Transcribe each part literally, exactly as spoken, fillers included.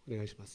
お願いします。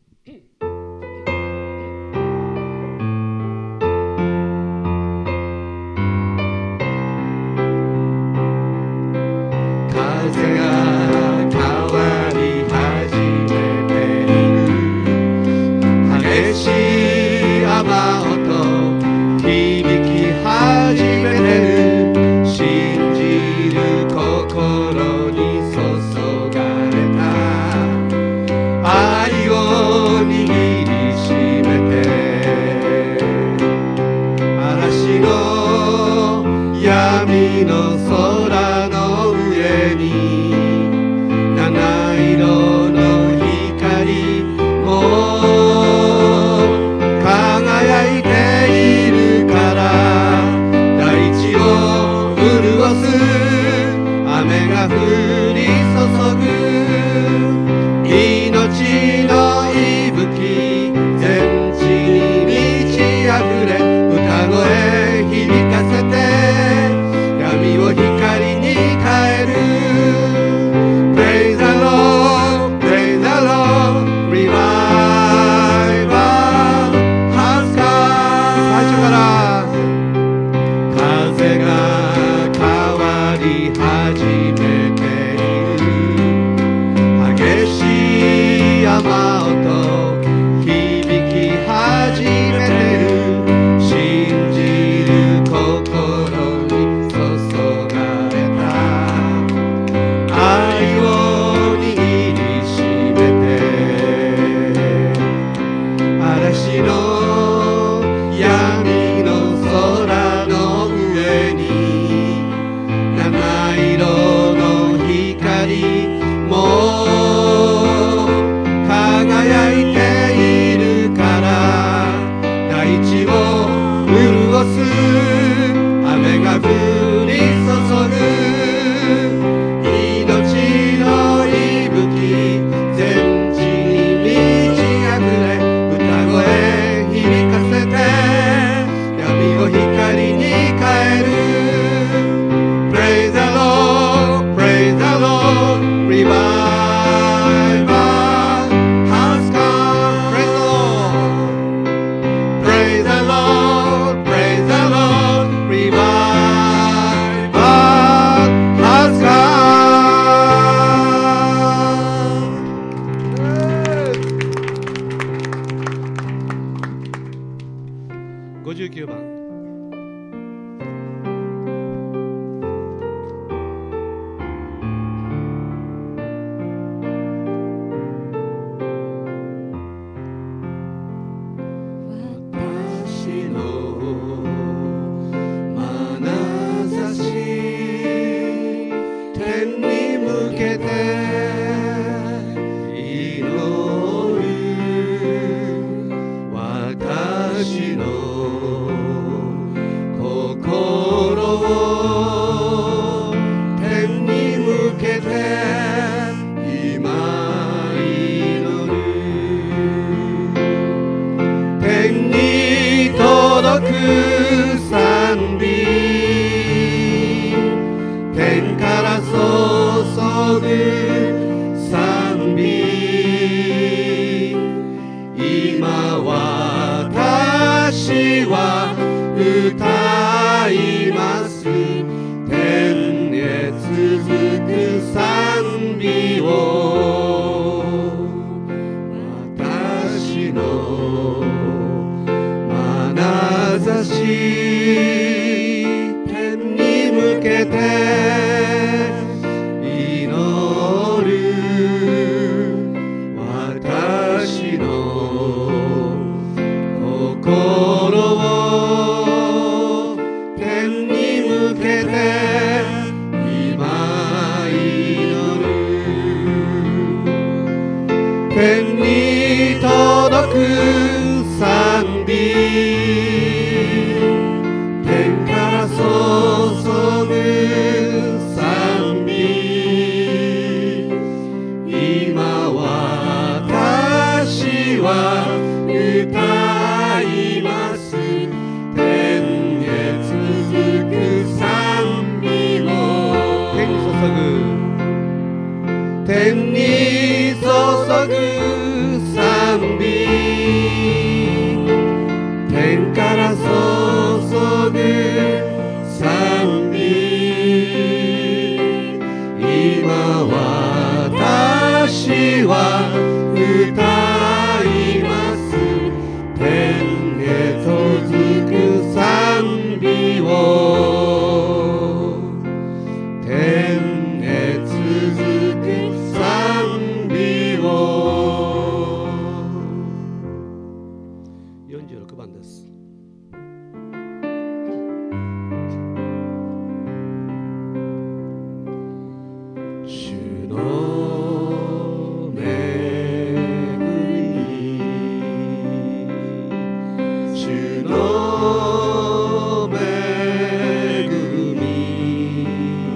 風が変わり始めている、激しい雨音響き始めてる、信じる心に注がれた愛を握りしめて、嵐の闇の空の上に七色の光も輝いているから、大地を潤す雨が降り注ぐ、命の息吹全地に満ち溢れ、歌声響かせて闇を光に変える。 Praise the Lord, praise the Lord, revival has come。 最初から風が変わり始めている、激しい雨音響き始めてる、信じる心に注がれた愛を握りしめて、嵐の闇の空の上に七色の光も輝いているから、大地を潤す雨が降り注ぐ、命の息吹全地に満ち溢れ、歌声響かせて闇を光に変える。 Praise the Lord, praise the Lord, revival has come。 Praise the Lord, praise the Lord, praise the Lord, revival has come。 ごじゅうきゅうばん。私の眼差し天に向けて祈る、私の心を天に向けて今祈る、天に届く賛美、天から注ぐ賛美、今私は歌います、天へ続く賛美を、私の眼差し天に向けて祈る、私の心を天に向けて今祈る、天に届く賛美、天から注ぐ賛美、今私は歌います、天へ続く賛美を、天に注ぐ天に注ぐは歌います天へ続く賛美を天へ続く賛美をよんじゅうろくばんです。主の恵み主の恵み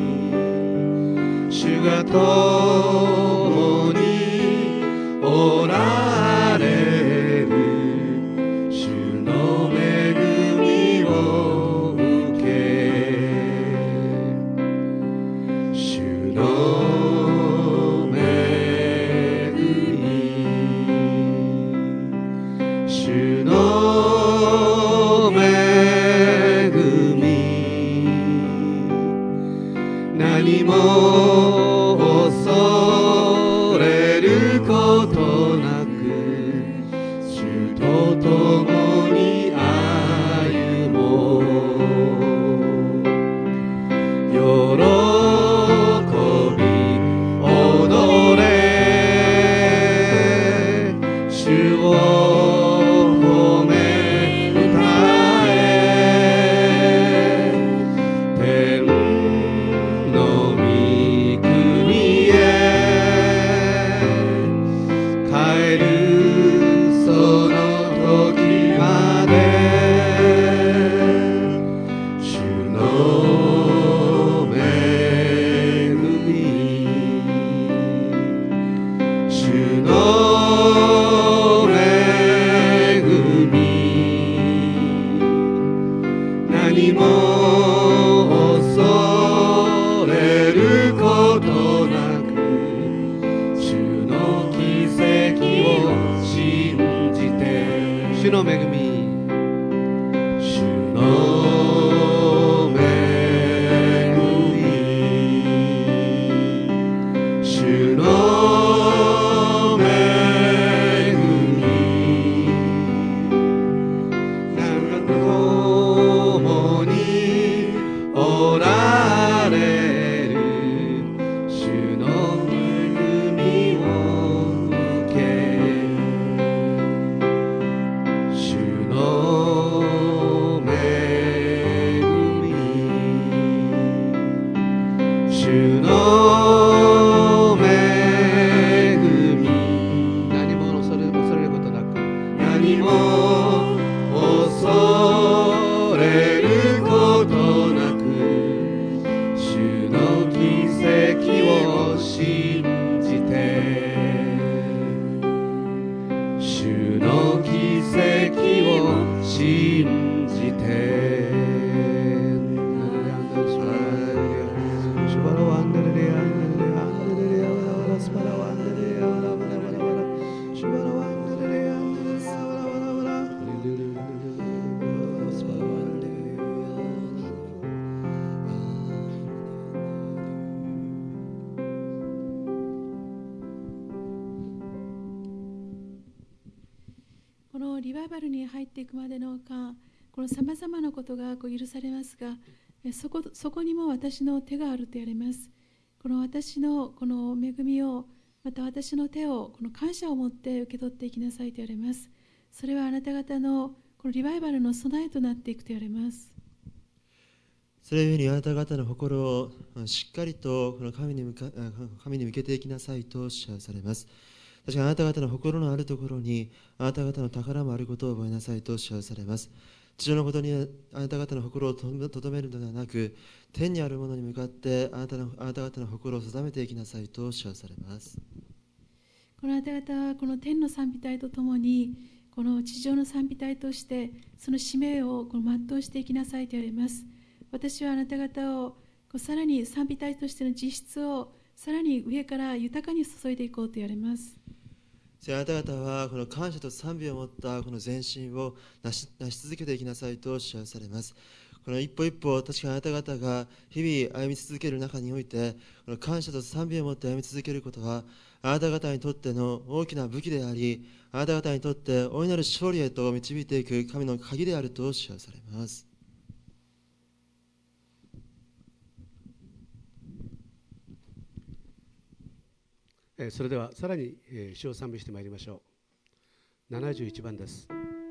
主が共におられる主の恵みを受け主の恵み主の恵み何も恐れることなく主と共に歩もう喜び踊れ主を褒め歌え天の御国へ帰るその時まで主の恵み主の恵み何も恐れることなく主の奇跡を信じて主の恵み主の恵み主の恵み何が共におられる主の恵みを受け主の恵み主の恵み何も恐れ恐れることなく何も恐れることなく主の奇跡を信じて主の奇跡を信じてこのリバイバルに入っていくまでの間、このさまざまなことがこう許されますが、そこ、そこにも私の手があると言われます。この私のこの恵みを、また私の手をこの感謝を持って受け取っていきなさいと言われます。それはあなた方のこのリバイバルの備えとなっていくと言われます。 それゆえにあなた方の心をしっかりとこの神に向か、神に向けていきなさいと知らされます。確かにあなた方の心のあるところにあなた方の宝もあることを覚えなさいと知らされます。地上のことにあなた方の心をとどめるのではなく、天にあるものに向かってあなたのあなた方の心を定めていきなさいと知らされます。 このあなた方はこの天の賛美隊とともにこの地上の賛美隊としてその使命をこの全うしていきなさいと言われます。私はあなた方をさらに賛美隊としての実質をさらに上から豊かに注いでいこうと言われます。 あなた方はこの感謝と賛美を持ったこの前進をなし、なし続けていきなさいと知らされます。この一歩一歩、確かにあなた方が日々歩み続ける中において、この感謝と賛美を持って歩み続けることは、 あなた方にとっての大きな武器であり、あなた方にとって大いなる勝利へと導いていく神の鍵であると知らされます。 それではさらに主を賛美してまいりましょう。ななじゅういちばんです。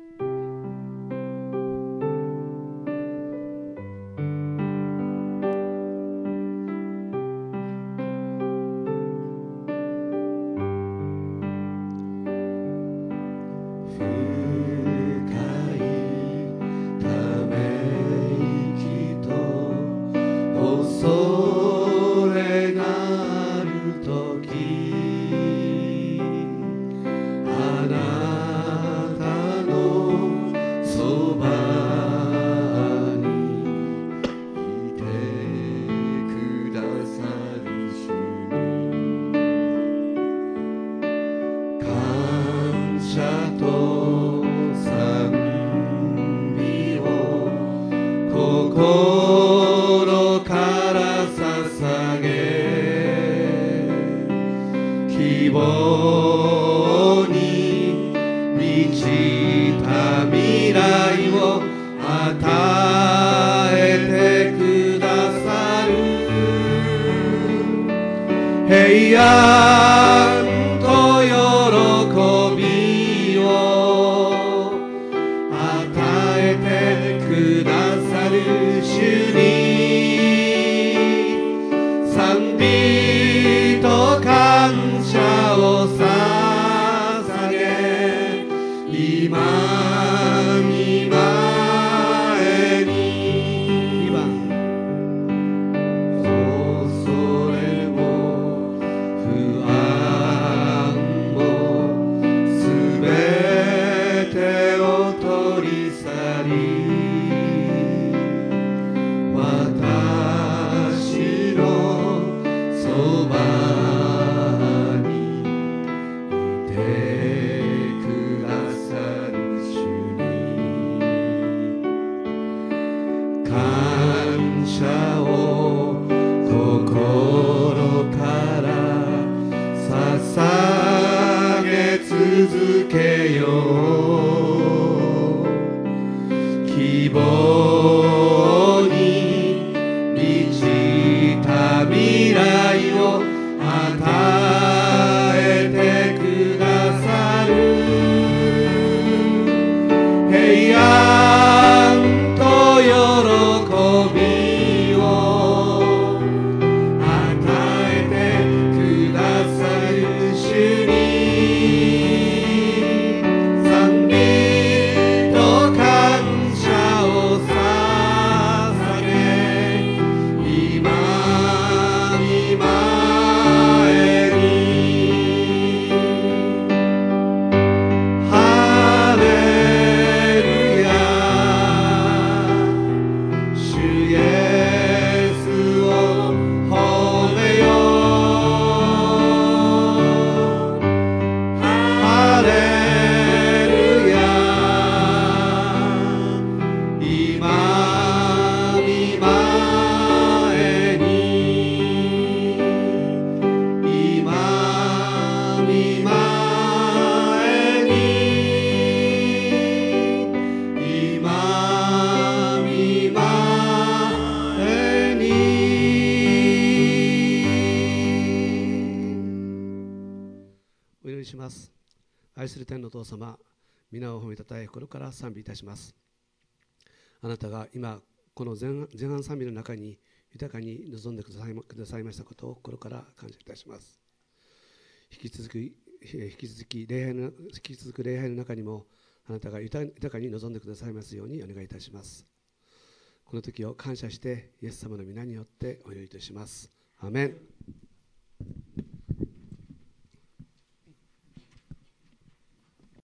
愛する天のお父様、皆を褒めたたえ心から賛美いたします。あなたが今この 前, 前半賛美の中に豊かに臨んでくださいくださいましたことを心から感謝いたします。引き続き引き続き礼拝の引き続く礼拝の中にもあなたが豊かに臨んでくださいますようにお願いいたします。この時を感謝してイエス様の皆によってお祈りいたします。アーメン。